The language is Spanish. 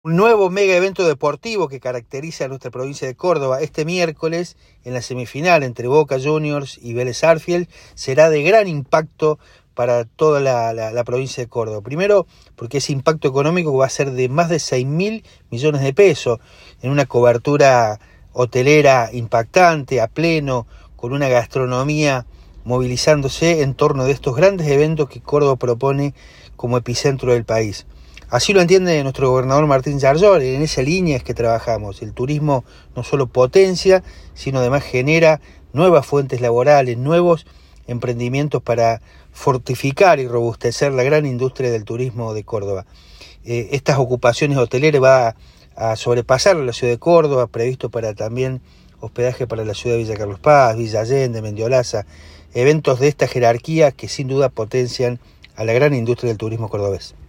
Un nuevo mega evento deportivo que caracteriza a nuestra provincia de Córdoba este miércoles en la semifinal entre Boca Juniors y Vélez Sarsfield será de gran impacto para toda la provincia de Córdoba. Primero, porque ese impacto económico va a ser de más de 6.000 millones de pesos en una cobertura hotelera impactante, a pleno, con una gastronomía movilizándose en torno de estos grandes eventos que Córdoba propone como epicentro del país. Así lo entiende nuestro gobernador Martín Yarlor, en esa línea es que trabajamos. El turismo no solo potencia, sino además genera nuevas fuentes laborales, nuevos emprendimientos para fortificar y robustecer la gran industria del turismo de Córdoba. Estas ocupaciones hoteleras va a sobrepasar la ciudad de Córdoba, previsto para también hospedaje para la ciudad de Villa Carlos Paz, Villa Allende, Mendiolaza, eventos de esta jerarquía que sin duda potencian a la gran industria del turismo cordobés.